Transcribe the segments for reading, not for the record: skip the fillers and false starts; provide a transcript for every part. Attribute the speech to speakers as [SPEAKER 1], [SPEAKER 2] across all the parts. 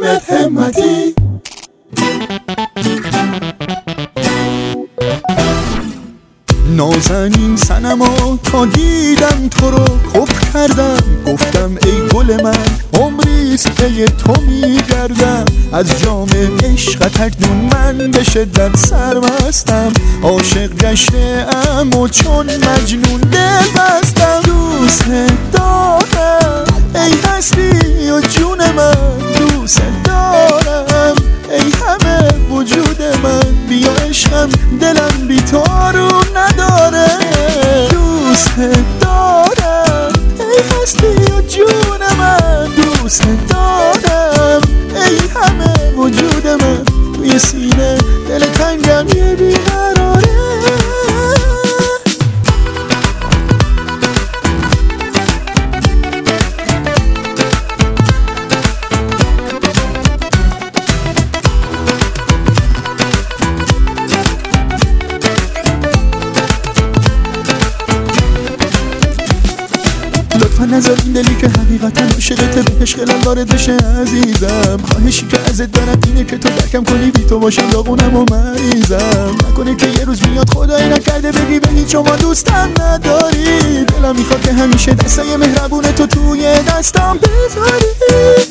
[SPEAKER 1] حامد همتی. نازنین صنما تا دیدم تو رو کفر کردم، گفتم ای گل من عمریست پی تو میگردم. از جام عشقت اکنون من به شدت سرمستم، عاشق گشته ام و چون مجنون دل بستم. دوست دارم ای هستی و جون من، دوست دارم ای همه وجود من. بیا عشقم دلم بی تو رو نداره. دوست دارم ای هستی و جون من، دوست دارم ای همه وجود من. توی سینه دل تنگم یه بیقراره. لطفا نذار این دلی که حقیقتا عاشقته به عشق وارد بشه عزیزم. خواهشی که ازت دارم اینه که تو درکم کنی، بی تو باشم داغونم و مریضم. نکنه که یه روز میاد خدایی نکرده بگی به هیچ شما دوستم نداری. دلم میخواد که همیشه دستای مهربون تو توی دستم بذاری.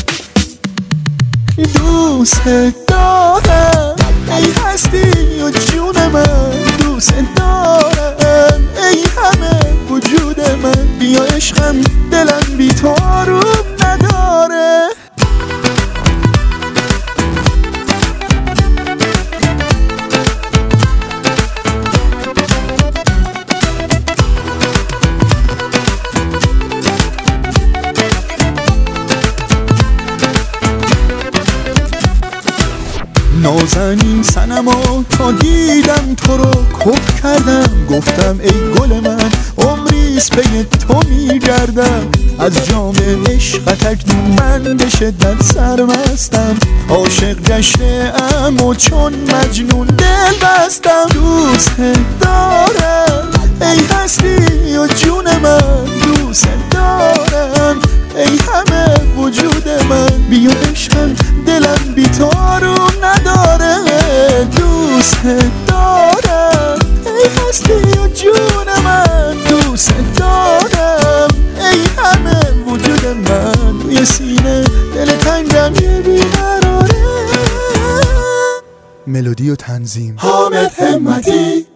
[SPEAKER 1] دوست دارم ای هستی و جون من، دوست دارم ای همه وجود من. بیا عشقم دلم بی تو رو نداره. نازنین صنما تا دیدم تو رو کفر کردم، گفتم ای گل من عمریست پی تو میگردم. از جام عشقت اکنون من به شدت سرمستم، عاشق گشته ام و چون مجنون دل بستم. دوست دارم ای هستی و جون من، دوست دارم ای همه وجود من. بیا عشقم دلم بی تو رو نداره. دوست دارم ای هستی و جون من، دوست دارم ای همه وجود من. توی سینه دل تنگم یه بیقراره. ملودی و تنظیم حامد همتی.